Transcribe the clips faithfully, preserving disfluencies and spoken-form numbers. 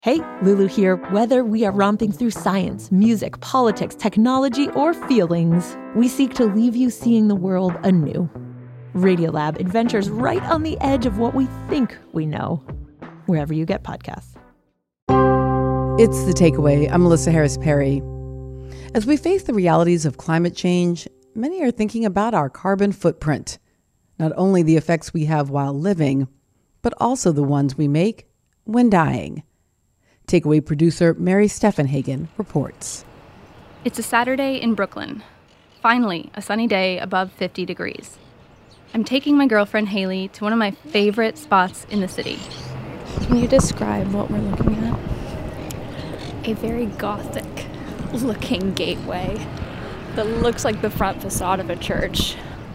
Hey, Lulu here. Whether we are romping through science, music, politics, technology, or feelings, we seek to leave you seeing the world anew. Radiolab adventures right on the edge of what we think we know, wherever you get podcasts. It's The Takeaway. I'm Melissa Harris Perry. As we face the realities of climate change, many are thinking about our carbon footprint. Not only the effects we have while living, but also the ones we make when dying. Takeaway producer Mary Steffenhagen reports. It's a Saturday in Brooklyn. Finally, a sunny day above fifty degrees. I'm taking my girlfriend Haley to one of my favorite spots in the city. Can you describe what we're looking at? A very Gothic-looking gateway that looks like the front facade of a church.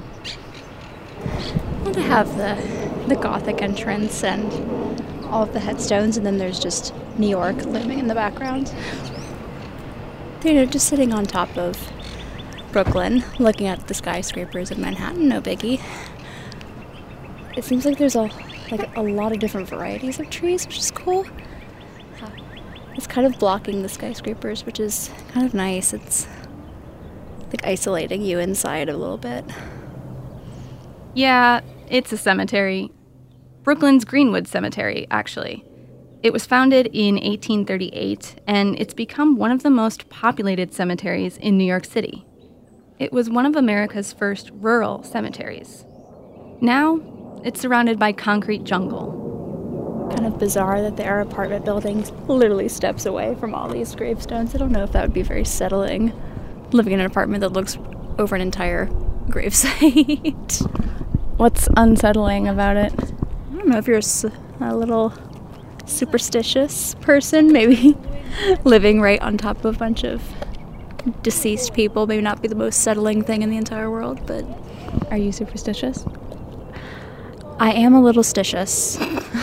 They have the, the Gothic entrance and all of the headstones, and then there's just New York looming in the background. You know, just sitting on top of Brooklyn, looking at the skyscrapers of Manhattan, no biggie. It seems like there's a like a lot of different varieties of trees, which is cool. It's kind of blocking the skyscrapers, which is kind of nice. It's like isolating you inside a little bit. Yeah, it's a cemetery. Brooklyn's Greenwood Cemetery, actually. It was founded in eighteen thirty-eight, and it's become one of the most populated cemeteries in New York City. It was one of America's first rural cemeteries. Now, it's surrounded by concrete jungle. Kind of bizarre that there are apartment buildings literally steps away from all these gravestones. I don't know if that would be very settling, living in an apartment that looks over an entire gravesite. What's unsettling about it? I don't know if you're a, a little superstitious person, maybe living right on top of a bunch of deceased people may not be the most settling thing in the entire world, but... Are you superstitious? I am a little stitious.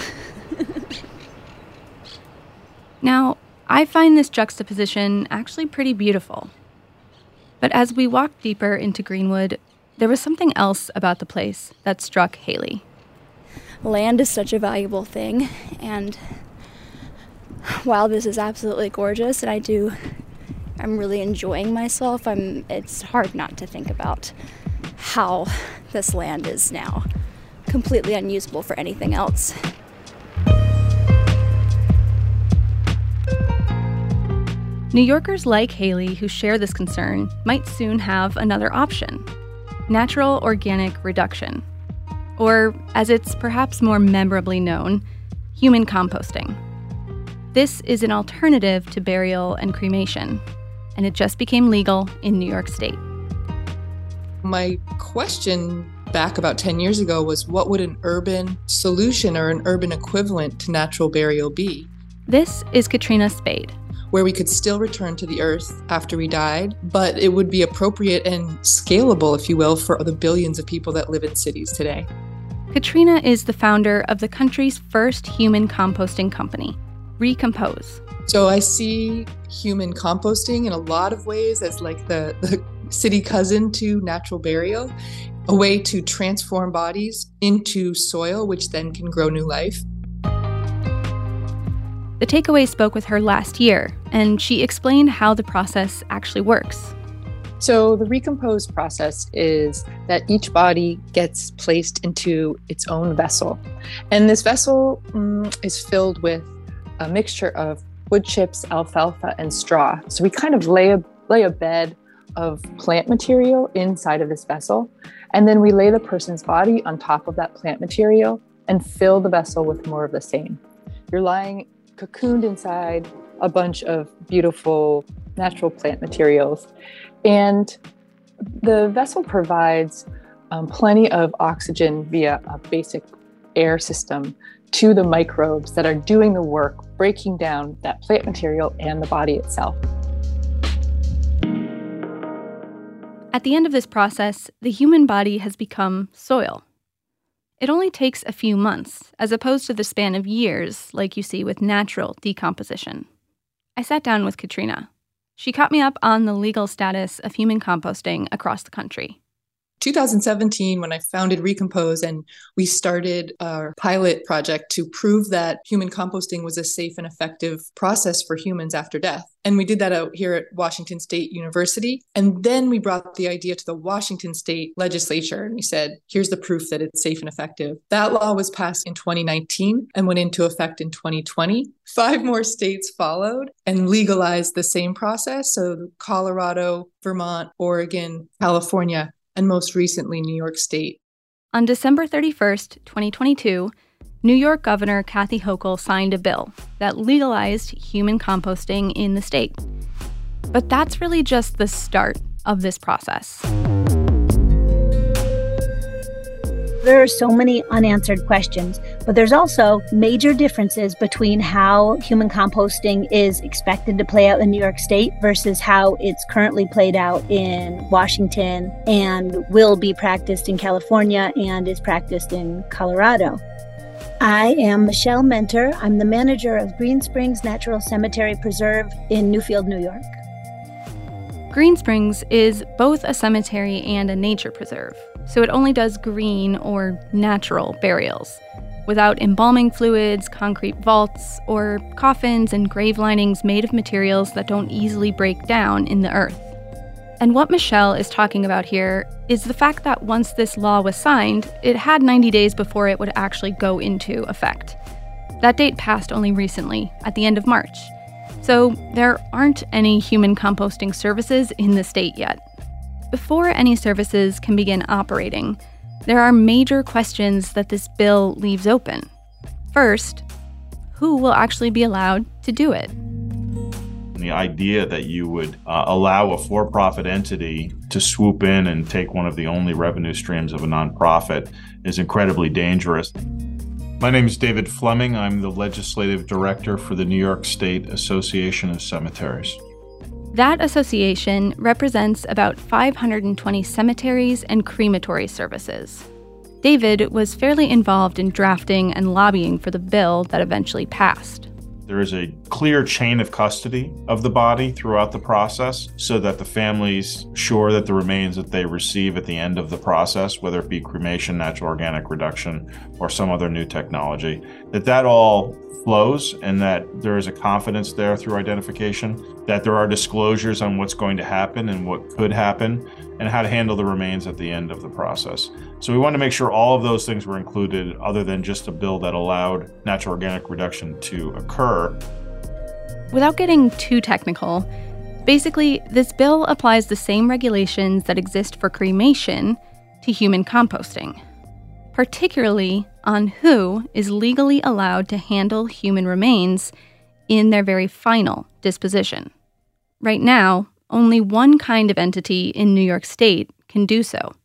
Now, I find this juxtaposition actually pretty beautiful. But as we walked deeper into Greenwood, there was something else about the place that struck Haley. Land is such a valuable thing, and while this is absolutely gorgeous, and I do, I'm really enjoying myself, I'm, it's hard not to think about how this land is now completely unusable for anything else. New Yorkers like Haley who share this concern might soon have another option: natural organic reduction. Or, as it's perhaps more memorably known, human composting. This is an alternative to burial and cremation, and it just became legal in New York State. My question back about ten years ago was, what would an urban solution or an urban equivalent to natural burial be? This is Katrina Spade. Where we could still return to the earth after we died, but it would be appropriate and scalable, if you will, for the billions of people that live in cities today. Katrina is the founder of the country's first human composting company, Recompose. So I see human composting in a lot of ways as like the, the city cousin to natural burial, a way to transform bodies into soil, which then can grow new life. The Takeaway spoke with her last year, and she explained how the process actually works. So the Recompose process is that each body gets placed into its own vessel. And this vessel mm, is filled with a mixture of wood chips, alfalfa, and straw. So we kind of lay a, lay a bed of plant material inside of this vessel. And then we lay the person's body on top of that plant material and fill the vessel with more of the same. You're lying cocooned inside a bunch of beautiful natural plant materials. And the vessel provides um, plenty of oxygen via a basic air system to the microbes that are doing the work, breaking down that plant material and the body itself. At the end of this process, the human body has become soil. It only takes a few months, as opposed to the span of years like you see with natural decomposition. I sat down with Katrina. She caught me up on the legal status of human composting across the country. two thousand seventeen, when I founded Recompose, and we started our pilot project to prove that human composting was a safe and effective process for humans after death. And we did that out here at Washington State University. And then we brought the idea to the Washington State legislature, and we said, here's the proof that it's safe and effective. That law was passed in twenty nineteen and went into effect in twenty twenty. Five more states followed and legalized the same process. So Colorado, Vermont, Oregon, California, and most recently, New York State. On December thirty-first, twenty twenty-two, New York Governor Kathy Hochul signed a bill that legalized human composting in the state. But that's really just the start of this process. There are so many unanswered questions, but there's also major differences between how human composting is expected to play out in New York State versus how it's currently played out in Washington and will be practiced in California and is practiced in Colorado. I am Michelle Mentor. I'm the manager of Green Springs Natural Cemetery Preserve in Newfield, New York. Green Springs is both a cemetery and a nature preserve, so it only does green or natural burials, without embalming fluids, concrete vaults, or coffins and grave linings made of materials that don't easily break down in the earth. And what Michelle is talking about here is the fact that once this law was signed, it had ninety days before it would actually go into effect. That date passed only recently, at the end of March. So there aren't any human composting services in the state yet. Before any services can begin operating, there are major questions that this bill leaves open. First, who will actually be allowed to do it? The idea that you would uh, allow a for-profit entity to swoop in and take one of the only revenue streams of a nonprofit is incredibly dangerous. My name is David Fleming. I'm the legislative director for the New York State Association of Cemeteries. That association represents about five hundred twenty cemeteries and crematory services. David was fairly involved in drafting and lobbying for the bill that eventually passed. There is a clear chain of custody of the body throughout the process so that the family's sure that the remains that they receive at the end of the process, whether it be cremation, natural organic reduction, or some other new technology, that that all flows and that there is a confidence there through identification, that there are disclosures on what's going to happen and what could happen, and how to handle the remains at the end of the process. So we wanted to make sure all of those things were included other than just a bill that allowed natural organic reduction to occur. Without getting too technical, basically, this bill applies the same regulations that exist for cremation to human composting, particularly on who is legally allowed to handle human remains in their very final disposition. Right now, only one kind of entity in New York State can do so: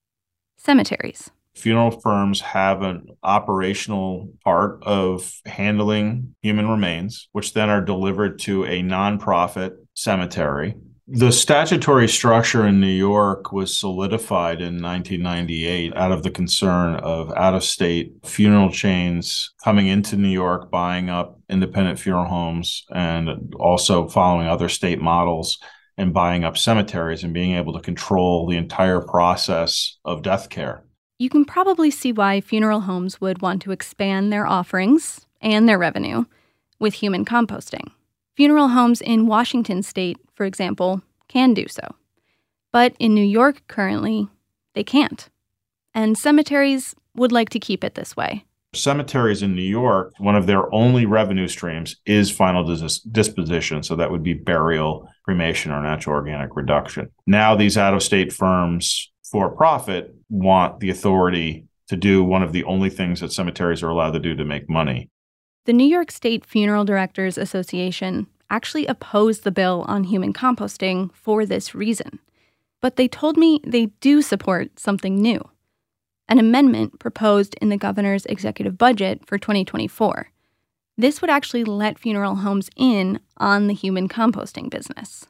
cemeteries. Funeral firms have an operational part of handling human remains, which then are delivered to a nonprofit cemetery. The statutory structure in New York was solidified in nineteen ninety-eight out of the concern of out-of-state funeral chains coming into New York, buying up independent funeral homes, and also following other state models and buying up cemeteries and being able to control the entire process of death care. You can probably see why funeral homes would want to expand their offerings and their revenue with human composting. Funeral homes in Washington state, for example, can do so. But in New York currently, they can't. And cemeteries would like to keep it this way. Cemeteries in New York, one of their only revenue streams is final dis- disposition. So that would be burial, cremation, or natural organic reduction. Now these out-of-state firms for profit want the authority to do one of the only things that cemeteries are allowed to do to make money. The New York State Funeral Directors Association actually opposed the bill on human composting for this reason. But they told me they do support something new: an amendment proposed in the governor's executive budget for twenty twenty-four. This would actually let funeral homes in on the human composting business.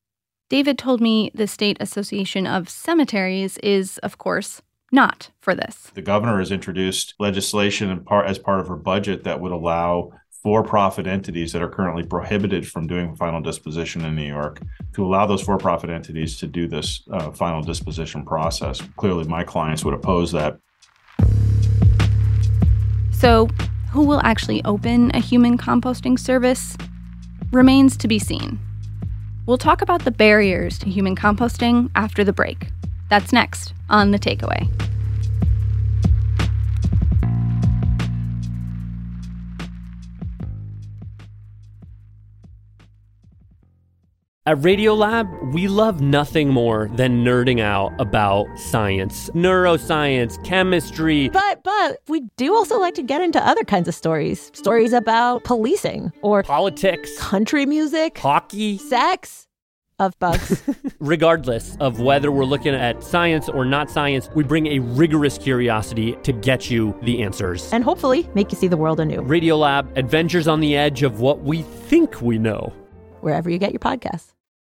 David told me the State Association of Cemeteries is, of course, not for this. The governor has introduced legislation as part of her budget that would allow for-profit entities that are currently prohibited from doing final disposition in New York, to allow those for-profit entities to do this uh, final disposition process. Clearly, my clients would oppose that. So, who will actually open a human composting service remains to be seen. We'll talk about the barriers to human composting after the break. That's next on The Takeaway. At Radiolab, we love nothing more than nerding out about science, neuroscience, chemistry. But, but we do also like to get into other kinds of stories. Stories about policing or politics, country music, hockey, sex, of bugs. Regardless of whether we're looking at science or not science, we bring a rigorous curiosity to get you the answers. And hopefully make you see the world anew. Radiolab, adventures on the edge of what we think we know. Wherever you get your podcasts.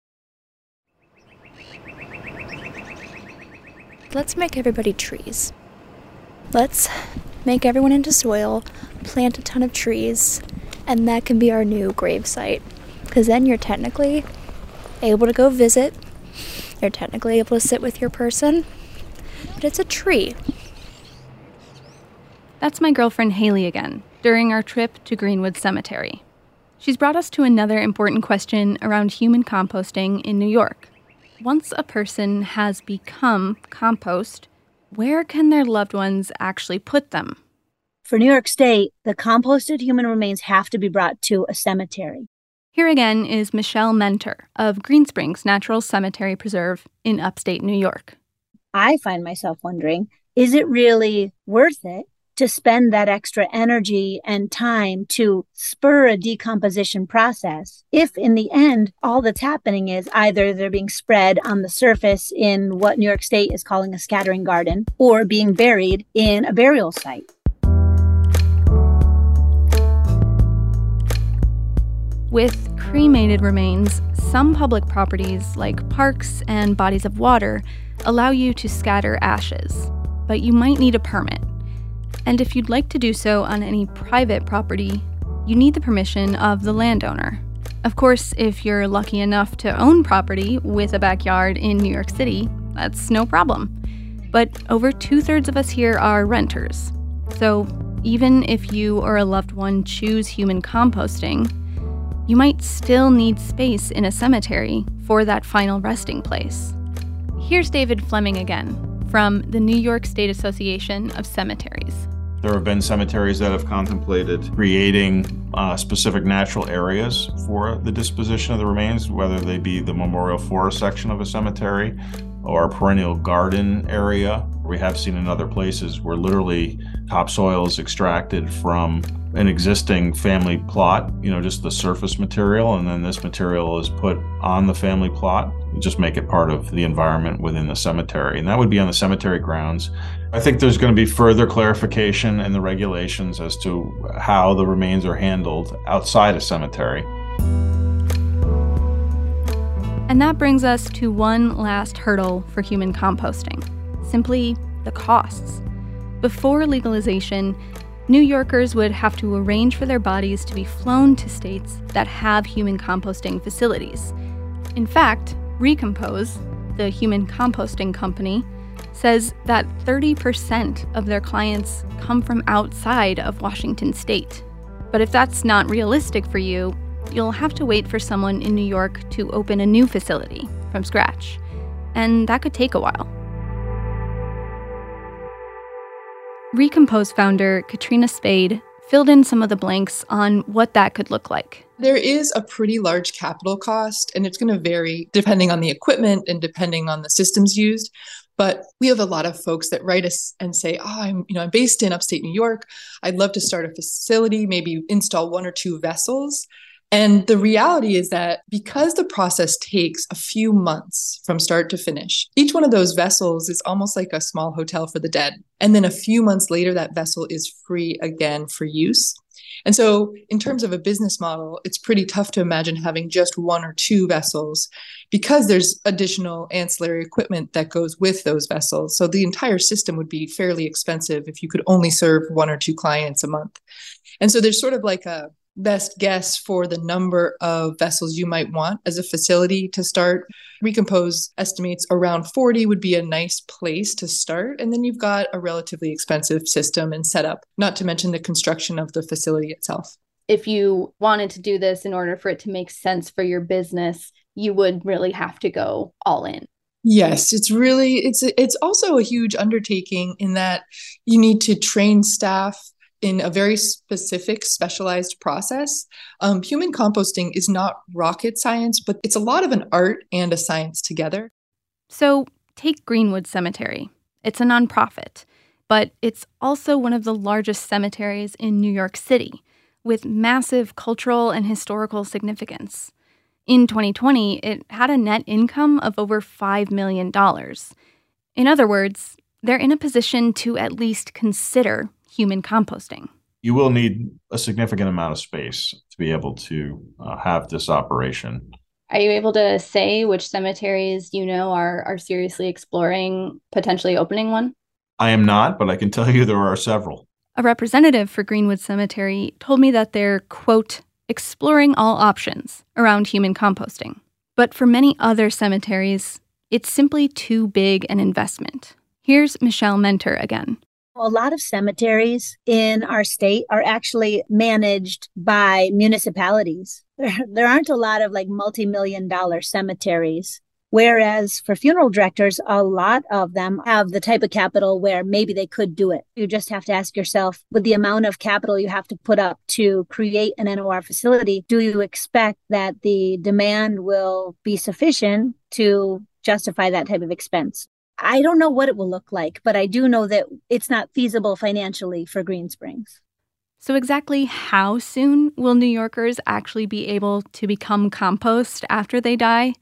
Let's make everybody trees. Let's make everyone into soil, plant a ton of trees, and that can be our new grave site. Because then you're technically able to go visit, you're technically able to sit with your person, but it's a tree. That's my girlfriend Haley again, during our trip to Greenwood Cemetery. She's brought us to another important question around human composting in New York. Once a person has become compost, where can their loved ones actually put them? For New York State, the composted human remains have to be brought to a cemetery. Here again is Michelle Mentor of Green Springs Natural Cemetery Preserve in upstate New York. I find myself wondering, is it really worth it to spend that extra energy and time to spur a decomposition process if in the end all that's happening is either they're being spread on the surface in what New York State is calling a scattering garden or being buried in a burial site? With cremated remains, some public properties like parks and bodies of water allow you to scatter ashes, but you might need a permit. And if you'd like to do so on any private property, you need the permission of the landowner. Of course, if you're lucky enough to own property with a backyard in New York City, that's no problem. But over two-thirds of us here are renters. So even if you or a loved one choose human composting, you might still need space in a cemetery for that final resting place. Here's David Fleming again, from the New York State Association of Cemeteries. There have been cemeteries that have contemplated creating uh, specific natural areas for the disposition of the remains, whether they be the memorial forest section of a cemetery or a perennial garden area. We have seen in other places where literally topsoil is extracted from an existing family plot, you know, just the surface material, and then this material is put on the family plot, just make it part of the environment within the cemetery. And that would be on the cemetery grounds. I think there's going to be further clarification in the regulations as to how the remains are handled outside a cemetery. And that brings us to one last hurdle for human composting, simply the costs. Before legalization, New Yorkers would have to arrange for their bodies to be flown to states that have human composting facilities. In fact, Recompose, the human composting company, says that thirty percent of their clients come from outside of Washington state. But if that's not realistic for you, you'll have to wait for someone in New York to open a new facility from scratch. And that could take a while. Recompose founder Katrina Spade filled in some of the blanks on what that could look like. There is a pretty large capital cost, and it's going to vary depending on the equipment and depending on the systems used. But we have a lot of folks that write us and say, oh, I'm, you know, I'm based in upstate New York. I'd love to start a facility, maybe install one or two vessels. And the reality is that because the process takes a few months from start to finish, each one of those vessels is almost like a small hotel for the dead. And then a few months later, that vessel is free again for use. And so in terms of a business model, it's pretty tough to imagine having just one or two vessels because there's additional ancillary equipment that goes with those vessels. So the entire system would be fairly expensive if you could only serve one or two clients a month. And so there's sort of like a best guess for the number of vessels you might want as a facility to start. Recompose estimates around forty would be a nice place to start. And then you've got a relatively expensive system and setup, not to mention the construction of the facility itself. If you wanted to do this in order for it to make sense for your business, you would really have to go all in. Yes, it's really, it's it's also a huge undertaking in that you need to train staff in a very specific, specialized process. Um, human composting is not rocket science, but it's a lot of an art and a science together. So take Greenwood Cemetery. It's a nonprofit, but it's also one of the largest cemeteries in New York City, with massive cultural and historical significance. In twenty twenty, it had a net income of over five million dollars. In other words, they're in a position to at least consider human composting. You will need a significant amount of space to be able to uh, have this operation. Are you able to say which cemeteries you know are, are seriously exploring potentially opening one? I am not, but I can tell you there are several. A representative for Greenwood Cemetery told me that they're, quote, exploring all options around human composting. But for many other cemeteries, it's simply too big an investment. Here's Michelle Mentor again. A lot of cemeteries in our state are actually managed by municipalities. There, there aren't a lot of like multi-million dollar cemeteries. Whereas for funeral directors, a lot of them have the type of capital where maybe they could do it. You just have to ask yourself, with the amount of capital you have to put up to create an N O R facility, do you expect that the demand will be sufficient to justify that type of expense? I don't know what it will look like, but I do know that it's not feasible financially for Green Springs. So exactly how soon will New Yorkers actually be able to become compost after they die?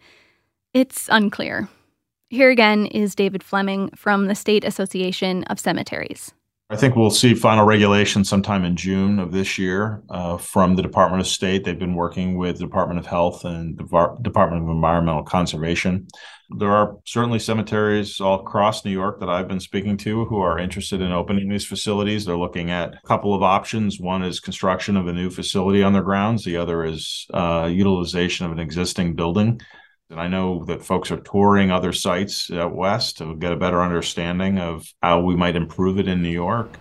It's unclear. Here again is David Fleming from the State Association of Cemeteries. I think we'll see final regulation sometime in June of this year uh, from the Department of State. They've been working with the Department of Health and the Department of Environmental Conservation. There are certainly cemeteries all across New York that I've been speaking to who are interested in opening these facilities. They're looking at a couple of options. One is construction of a new facility on their grounds. The other is uh, utilization of an existing building. And I know that folks are touring other sites out west to get a better understanding of how we might improve it in New York.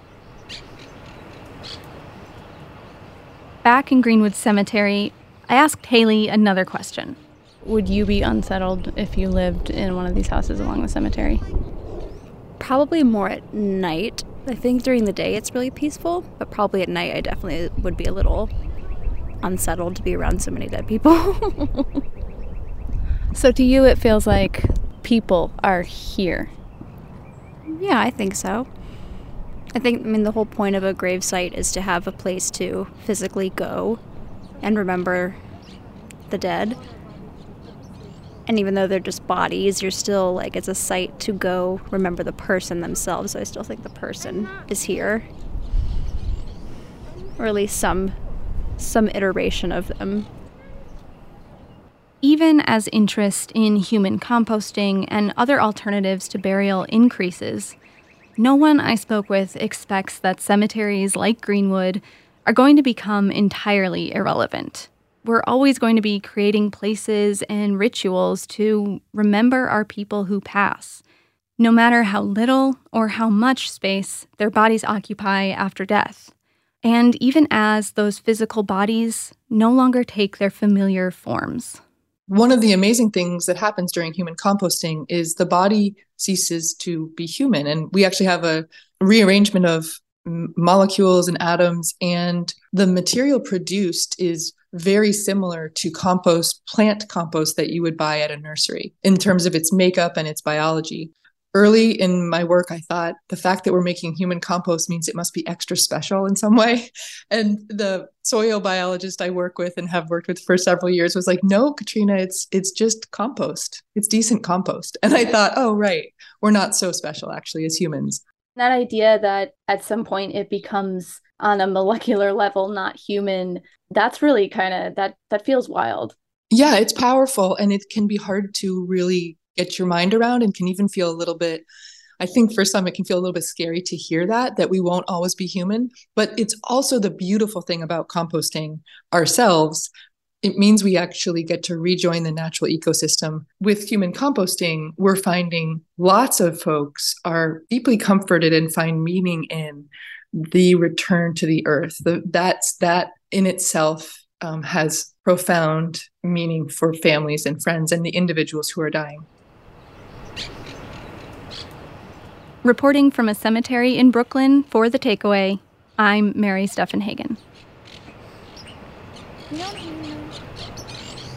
Back in Greenwood Cemetery, I asked Haley another question. Would you be unsettled if you lived in one of these houses along the cemetery? Probably more at night. I think during the day it's really peaceful, but probably at night I definitely would be a little unsettled to be around so many dead people. So to you, it feels like people are here. Yeah, I think so. I think, I mean, the whole point of a gravesite is to have a place to physically go and remember the dead. And even though they're just bodies, you're still, like, it's a site to go remember the person themselves. So I still think the person is here. Or at least some, some iteration of them. Even as interest in human composting and other alternatives to burial increases, no one I spoke with expects that cemeteries like Greenwood are going to become entirely irrelevant. We're always going to be creating places and rituals to remember our people who pass, no matter how little or how much space their bodies occupy after death. And even as those physical bodies no longer take their familiar forms. One of the amazing things that happens during human composting is the body ceases to be human. And we actually have a rearrangement of m- molecules and atoms, and the material produced is very similar to compost, plant compost that you would buy at a nursery in terms of its makeup and its biology. Early in my work, I thought the fact that we're making human compost means it must be extra special in some way. And the soil biologist I work with and have worked with for several years was like, no, Katrina, it's it's just compost. It's decent compost. And I thought, oh, right, we're not so special actually as humans. That idea that at some point it becomes on a molecular level, not human, that's really kind of, that that feels wild. Yeah, it's powerful, and it can be hard to really get your mind around and can even feel a little bit I think for some, it can feel a little bit scary to hear that, that we won't always be human. But it's also the beautiful thing about composting ourselves. It means we actually get to rejoin the natural ecosystem. With human composting, we're finding lots of folks are deeply comforted and find meaning in the return to the earth. The, that's, that in itself um, has profound meaning for families and friends and the individuals who are dying. Reporting from a cemetery in Brooklyn for The Takeaway, I'm Mary Steffenhagen.